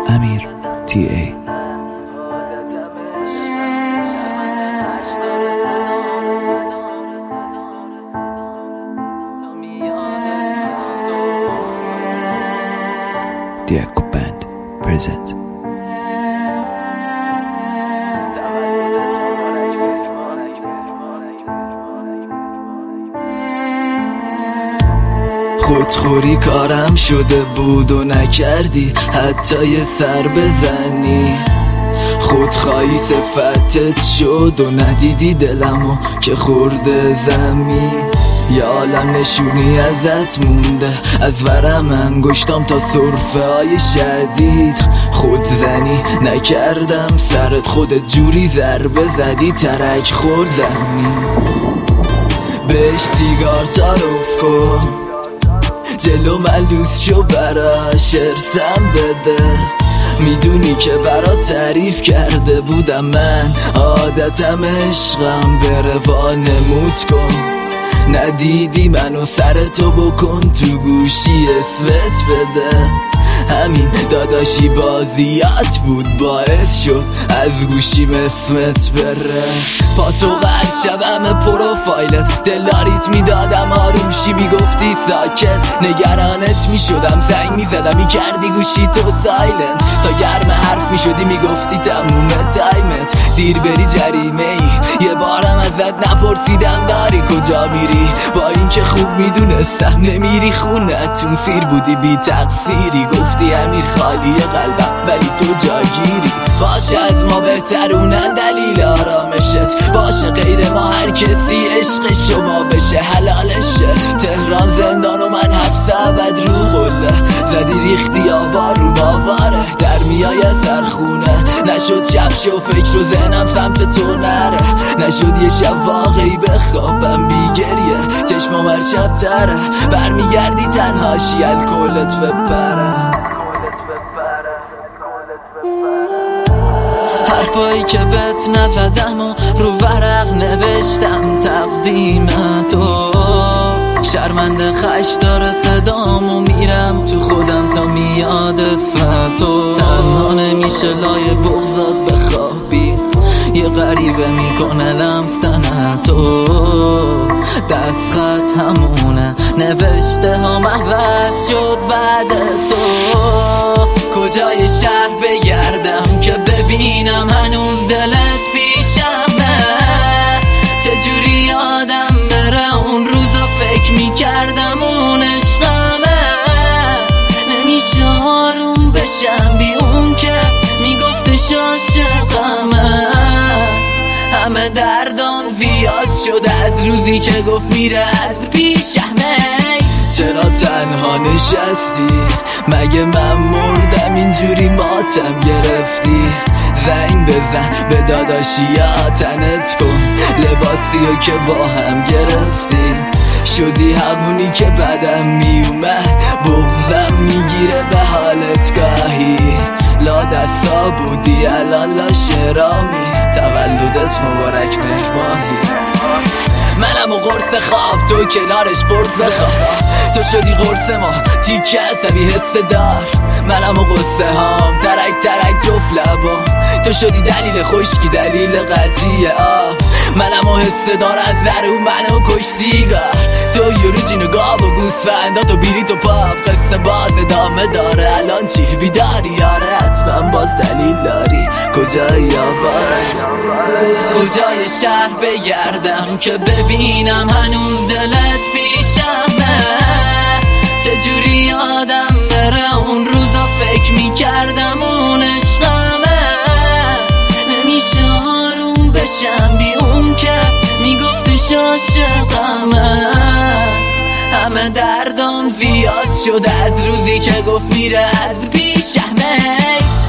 امیر TA. Diaco Band present. خودخوری کارم شده بود و نکردی حتی یه سر بزنی. خودخواهی صفتت شد و ندیدی دلمو که خورده زمین. یه عالم نشونی ازت مونده، از ورم انگشتام تا سرفه های شدید. خودزنی نکردم سرت، خودت جوری ضربه زدی ترک خورد زمین. بهش سیگار تعارف کن، جلو من لوس شو براش ارسم بده. میدونی که برات تعریف کرده بودم من، عادتم عشقم بره وانمود کن. ندیدی منو سرتو بکن تو گوشی اسمت بده. همین داداشی بازیات بود باعث شد از گوشیم اسمت بره. پاتو قرد شبم پروفایلت دلاریت میدادم آرومشی میگفتی ساکت. نگرانت میشدم زنگ میزدم میکردی گوشی تو سایلنت. تا گرم حرف میشدی میگفتی تموم تایمت. دیر بری جریمه ای، یه بارم ازت نپرسیدم داری کجا میری. با اینکه خوب میدونستم نمیری خونتون، سیر بودی بی تقصیری. گفتی امیر خالی قلبم ولی تو جاگیری. باشه از ما بهترونن دلیل آرامشت، باشه غیر ما هر کسی عشق شما بشه حلالشه. تهران زندان و من حبس ابد رو قله، زدی ریختی آوار رو ماواره. در میای سرخونه نشد شب شو فکر و ذهنم سمت تو نره. نشد یه شب واقعی بخوابم بی گریه، چشمام هر شب تره. برمیگردی تنهاشی الکلت بپره. حرفایی که بهت نزدم و رو ورق نوشتم تقدیم تو. شرمنده خش داره صدام و میرم تو خودم تا میاد اسم تو. تنها نمیشه لای بغضات بخوابی، یه غریبه میکنه لمستن تو. دست خط همونه نوشته ها محوز شد بعد تو. کجای شهر بگردم که ببینم هنوز دلت پیشمه. چجوری یادم بره اون روزا فکر میکردم اون عشقمه. نمیشه آروم بشم بی اون که میگفتش عاشقمه. همه دردام زیاد شده از روزی که گفت میره از پیشمه. چرا تنها نشستی؟ مگه من مردم اینجوری ماتم گرفتی؟ زنگ بزن به داداشی یا تنت کن لباسیو که با هم گرفتیم. شدی همونی که بدم میومد، بغضم میگیره به حالت گاهی. لا دستا بودی الان لا شرامی، تولدت مبارک مهرماهی. منم و قرص خواب تو کنارش قرص خواب. تو شدی قرص ما تیکه عصبی حس دار. منم و قصه هام ترک ترک جفت لبام. تو شدی دلیل خشکی دلیل قطعی آب. منم و حس دار از ذرو منو کش سیگار. تو یورو جین و گاب و گوسفندات و بیریت و پاپ. قصه باز ادامه داره الان چی بیداری؟ یاره حتما باز دلیل داری. کجایی آواره؟ کجای شهر بگردم که ببینم هنوز دلت پیشمه. چجوری یادم بره اون روزا فکر میکردم اون عشقمه. نمیشه آروم بشم بی اون که میگفتش عاشقمه. همه دردام زیاد شده از روزی که گفت میره از پیشمه.